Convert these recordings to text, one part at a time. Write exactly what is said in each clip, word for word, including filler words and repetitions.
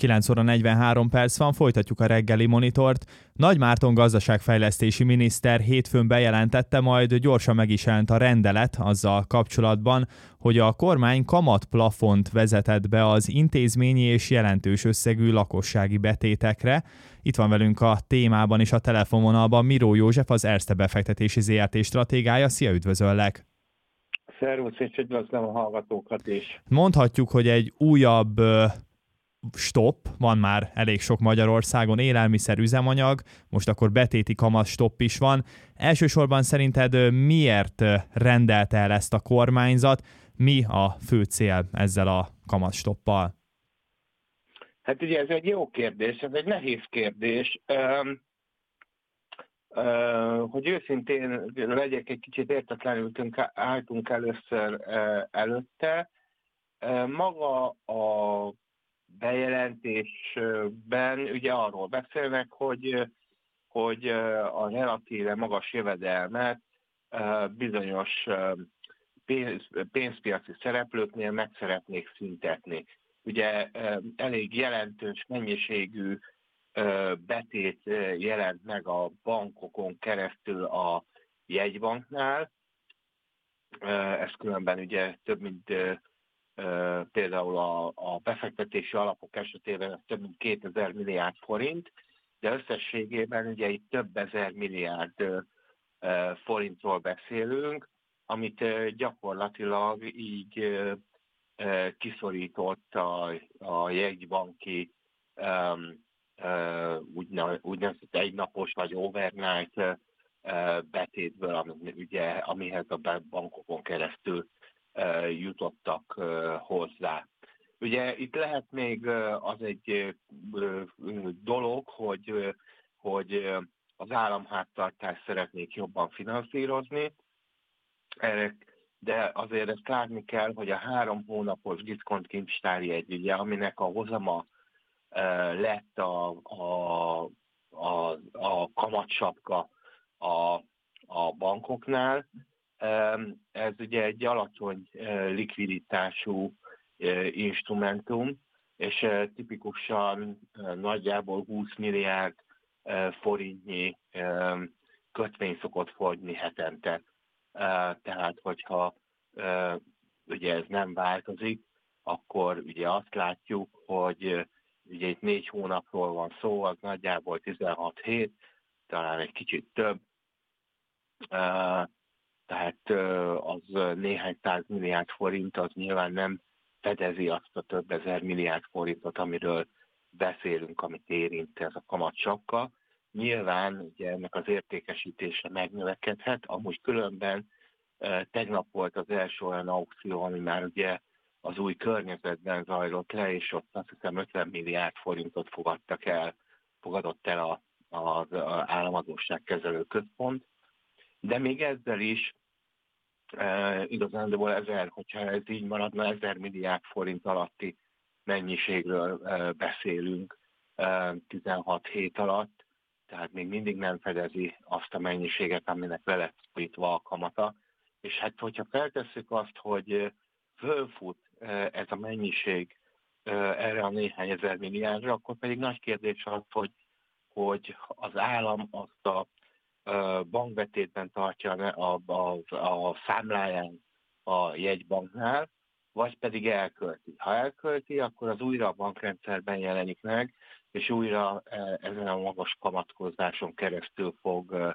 kilenc óra negyvenhárom perc van, folytatjuk a reggeli monitort. Nagy Márton gazdaságfejlesztési miniszter hétfőn bejelentette, majd gyorsan meg is jelent a rendelet azzal kapcsolatban, hogy a kormány kamatplafont vezetett be az intézményi és jelentős összegű lakossági betétekre. Itt van velünk a témában is a telefonvonalban Miró József, az Erste befektetési zé er té stratégája. Szia, üdvözöllek! Szervusz, és üdvözlöm a hallgatókat is. Mondhatjuk, hogy egy újabb stop, van már elég sok Magyarországon, élelmiszer, üzemanyag, most akkor betéti kamat stop is van. Elsősorban szerinted miért rendelte el ezt a kormányzat? Mi a fő cél ezzel a kamat stoppal? Hát ugye ez egy jó kérdés, ez egy nehéz kérdés. Um, uh, hogy őszintén legyek, egy kicsit értetlenül álltunk először uh, előtte. Uh, maga a bejelentésben ugye arról beszélnek, hogy, hogy a relatíve magas jövedelmet bizonyos pénz, pénzpiaci szereplőknél meg szeretnék szüntetni. Ugye elég jelentős mennyiségű betét jelent meg a bankokon keresztül a jegybanknál. Ez különben ugye több mint például a, a befektetési alapok esetében több mint kétezer milliárd forint, de összességében ugye itt több ezer milliárd forintról beszélünk, amit gyakorlatilag így kiszorított a, a jegybanki úgynevezett egynapos vagy overnight betétből, ami, ugye, amihez a bankokon keresztül jutottak hozzá. Ugye itt lehet még az egy dolog, hogy, hogy az államháztartást szeretnék jobban finanszírozni, de azért ezt látni kell, hogy a három hónapos diszkont kincstári jegy, ugye, aminek a hozama lett a, a, a, a kamatsapka a, a bankoknál, ez ugye egy alacsony likviditású instrumentum, és tipikusan nagyjából húsz milliárd forintnyi kötvény szokott fogyni hetente. Tehát, hogyha ugye ez nem változik, akkor ugye azt látjuk, hogy ugye itt négy hónapról van szó, az nagyjából tizenhat hét, talán egy kicsit több. Tehát az néhány száz milliárd forint, az nyilván nem fedezi azt a több ezer milliárd forintot, amiről beszélünk, amit érint ez a kamatsapka. Nyilván ugye ennek az értékesítése megnövekedhet, amúgy különben tegnap volt az első olyan aukció, ami már ugye az új környezetben zajlott le, és ott azt hiszem ötven milliárd forintot fogadtak el, fogadott el a, az államadósságkezelő központ. De még ezzel is e, igazándiból ezer, hogyha ez így maradna, ezer milliárd forint alatti mennyiségről e, beszélünk e, tizenhat hét alatt, tehát még mindig nem fedezi azt a mennyiséget, aminek le lett szorítva a kamata. És hát, hogyha feltesszük azt, hogy fölfut e, ez a mennyiség e, erre a néhány ezer milliárdra, akkor pedig nagy kérdés az, hogy, hogy az állam azt a bankbetétben tartja a, a, a számláján a jegybanknál, vagy pedig elkölti. Ha elkölti, akkor az újra a bankrendszerben jelenik meg, és újra ezen a magas kamatkozáson keresztül fog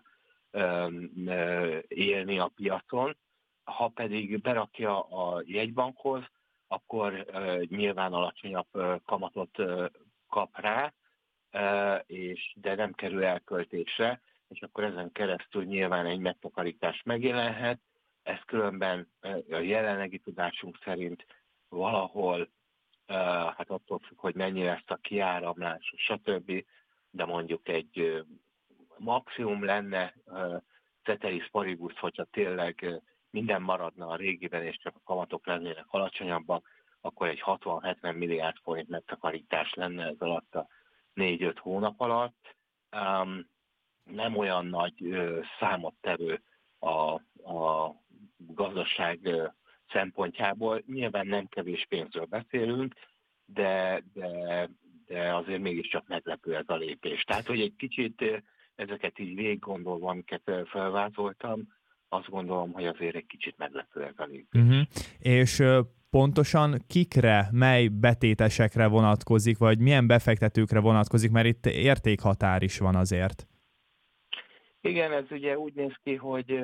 élni a piacon. Ha pedig berakja a jegybankhoz, akkor nyilván alacsonyabb kamatot kap rá, és, de nem kerül elköltésre, és akkor ezen keresztül nyilván egy megtakarítás megjelenhet. Ez különben a jelenlegi tudásunk szerint valahol, hát attól függ, hogy mennyi lesz a kiáramlás, stb., de mondjuk egy maximum lenne ceteris paribus, hogyha tényleg minden maradna a régiben, és csak a kamatok lennének alacsonyabbak, akkor egy hatvan-hetven milliárd forint megtakarítás lenne ez alatt a négy-öt hónap alatt. Um, nem olyan nagy ö, számottevő a, a gazdaság ö, szempontjából. Nyilván nem kevés pénzről beszélünk, de, de, de de azért mégiscsak meglepő ez a lépés. Tehát, hogy egy kicsit ezeket így végig gondolva, amiket felvázoltam, azt gondolom, hogy azért egy kicsit meglepő ez a lépés. Uh-huh. És pontosan kikre, mely betétesekre vonatkozik, vagy milyen befektetőkre vonatkozik, mert itt értékhatár is van azért. Igen, ez ugye úgy néz ki, hogy,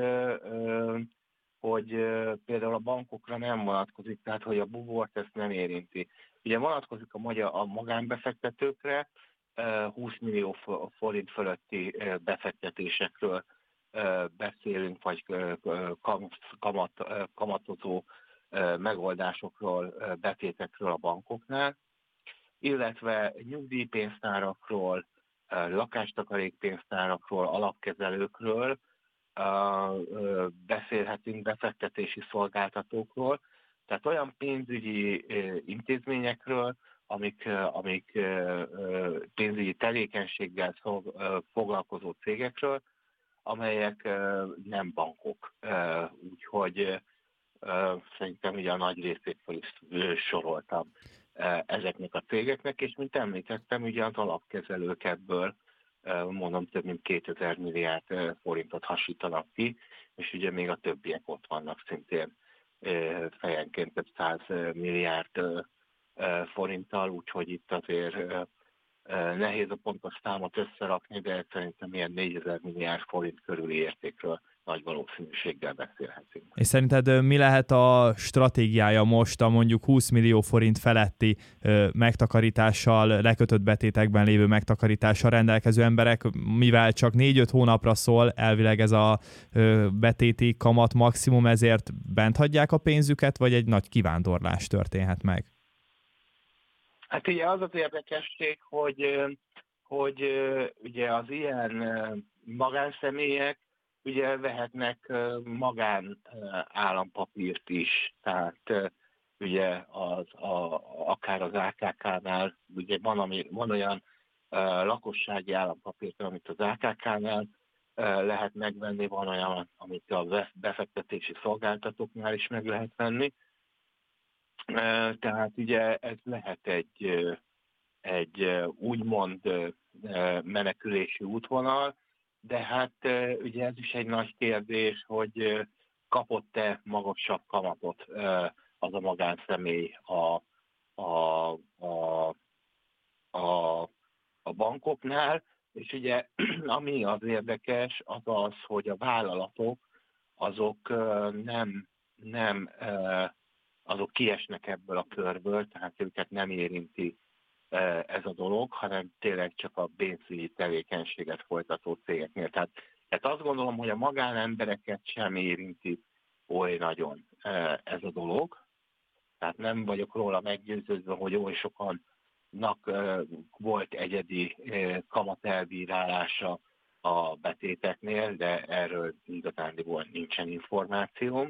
hogy például a bankokra nem vonatkozik, tehát hogy a bubort ezt nem érinti. Ugye vonatkozik a, magyar, a magánbefektetőkre, húsz millió forint fölötti befektetésekről beszélünk, vagy kamat, kamatozó megoldásokról, betétekről a bankoknál, illetve nyugdíjpénztárakról, lakástakarékpénztárakról, alapkezelőkről beszélhetünk, befektetési szolgáltatókról, tehát olyan pénzügyi intézményekről, amik, amik pénzügyi tevékenységgel foglalkozó cégekről, amelyek nem bankok. Úgyhogy szerintem ugye a nagy részét fel is soroltam ezeknek a cégeknek, és mint említettem, ugye az alapkezelők ebből mondom több mint kétezer milliárd forintot hasítanak ki, és ugye még a többiek ott vannak szintén fejenként több száz milliárd forinttal, úgyhogy itt azért nehéz a pontos számot összerakni, de szerintem ilyen négyezer milliárd forint körüli értékről nagy valószínűséggel beszélhetünk. És szerinted mi lehet a stratégiája most a mondjuk húsz millió forint feletti ö, megtakarítással, lekötött betétekben lévő megtakarítással rendelkező emberek, mivel csak négy-öt hónapra szól elvileg ez a ö, betéti kamat maximum, ezért bent hagyják a pénzüket, vagy egy nagy kivándorlás történhet meg? Hát ugye az az érdekesség, hogy, hogy ugye az ilyen magánszemélyek ugye vehetnek magán állampapírt is, tehát ugye az, a, akár az á ká ká-nál, ugye van, ami, van olyan lakossági állampapírt, amit az á ká ká-nál lehet megvenni, van olyan, amit a befektetési szolgáltatóknál is meg lehet venni. Tehát ugye ez lehet egy, egy úgymond menekülési útvonal, de hát ugye ez is egy nagy kérdés, hogy kapott-e magasabb kamatot az a magánszemély a, a, a, a, a bankoknál, és ugye ami az érdekes, az az, hogy a vállalatok azok nem, nem azok kiesnek ebből a körből, tehát őket nem érinti ez a dolog, hanem tényleg csak a pénzügyi tevékenységet folytató cégeknél. Tehát, tehát azt gondolom, hogy a magánembereket sem érinti oly nagyon ez a dolog. Tehát nem vagyok róla meggyőződve, hogy oly sokannak volt egyedi kamatelbírálása a betéteknél, de erről igazándiból nincsen információm.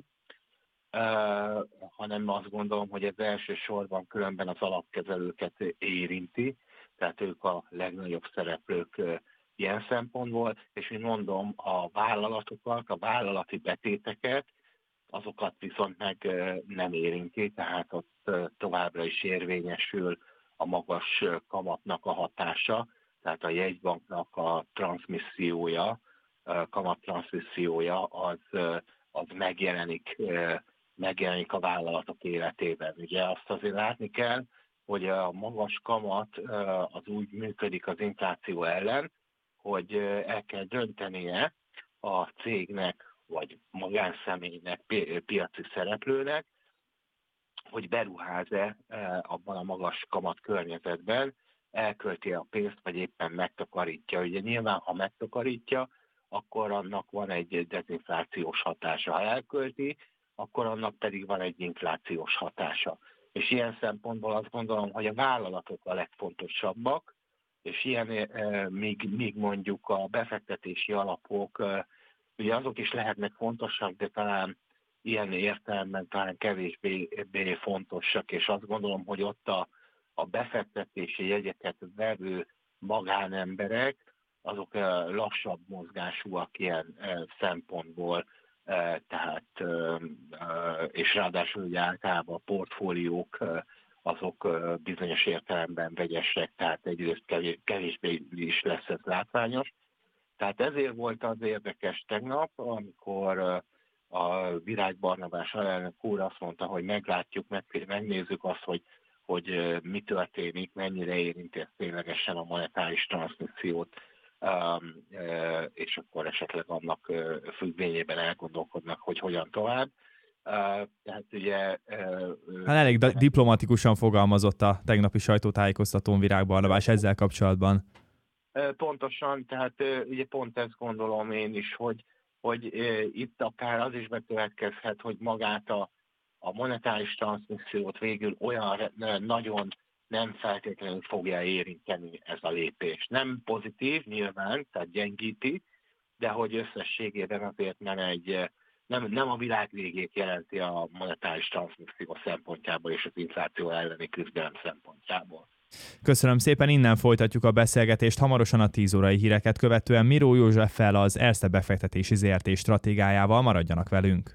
Uh, hanem azt gondolom, hogy ez elsősorban különben az alapkezelőket érinti, tehát ők a legnagyobb szereplők uh, ilyen szempontból, és mint mondom, a vállalatokat, a vállalati betéteket, azokat viszont meg uh, nem érinti, tehát ott uh, továbbra is érvényesül a magas uh, kamatnak a hatása, tehát a jegybanknak a transzmissziója, uh, kamattranszmissziója az, uh, az megjelenik uh, megjelenik a vállalatok életében. Ugye azt azért látni kell, hogy a magas kamat az úgy működik az infláció ellen, hogy el kell döntenie a cégnek, vagy magánszemélynek, piaci szereplőnek, hogy beruház-e abban a magas kamat környezetben, elkölti a pénzt, vagy éppen megtakarítja. Ugye nyilván, ha megtakarítja, akkor annak van egy dezinflációs hatása. Ha elkölti, akkor annak pedig van egy inflációs hatása. És ilyen szempontból azt gondolom, hogy a vállalatok a legfontosabbak, és ilyen e, még, még mondjuk a befektetési alapok, e, ugye azok is lehetnek fontosak, de talán ilyen értelemben talán kevésbé fontosak, és azt gondolom, hogy ott a, a befektetési jegyeket vevő magánemberek, azok e, lassabb mozgásúak ilyen e, szempontból, tehát, és ráadásul ugye általában a portfóliók azok bizonyos értelemben vegyesek, tehát egyrészt kevésbé is lesz ez látványos. Tehát ezért volt az érdekes tegnap, amikor a Virág Barnabás alelnök úr azt mondta, hogy meglátjuk, meg, megnézzük azt, hogy, hogy mi történik, mennyire érinti ez ténylegesen a monetáris transzmissziót, és akkor esetleg annak függvényében elgondolkodnak, hogy hogyan tovább. Tehát ugye... Hát elég da- diplomatikusan fogalmazott a tegnapi sajtótájékoztatón Virág Barnabás ezzel kapcsolatban. Pontosan, tehát ugye pont ezt gondolom én is, hogy, hogy itt akár az is bekövetkezhet, hogy magát a, a monetáris transzmissziót végül olyan nagyon nem feltétlenül fogja érinteni ez a lépés. Nem pozitív nyilván, tehát gyengíti, de hogy összességében azért nem egy nem, nem a világ végét jelenti a monetáris transzmisszió szempontjából és az infláció elleni küzdelem szempontjából. Köszönöm szépen, innen folytatjuk a beszélgetést hamarosan a tíz órai híreket követően Miró Józseffel, az Erste befektetési zé er té stratégájával. Maradjanak velünk!